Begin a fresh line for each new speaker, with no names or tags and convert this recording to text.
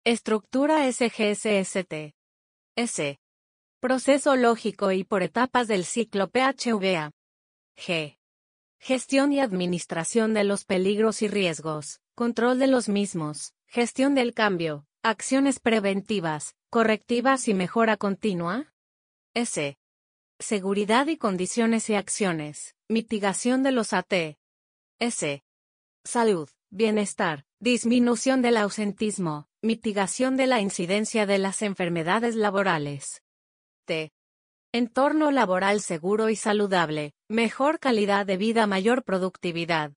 Estructura SGSST. S. Proceso lógico y por etapas del ciclo PHVA. G. Gestión y administración de los peligros y riesgos, control de los mismos, gestión del cambio, acciones preventivas, correctivas y mejora continua. S. Seguridad y condiciones y acciones, mitigación de los AT. S. Salud, bienestar, disminución del ausentismo, mitigación de la incidencia de las enfermedades laborales. T. Entorno laboral seguro y saludable, mejor calidad de vida, mayor productividad.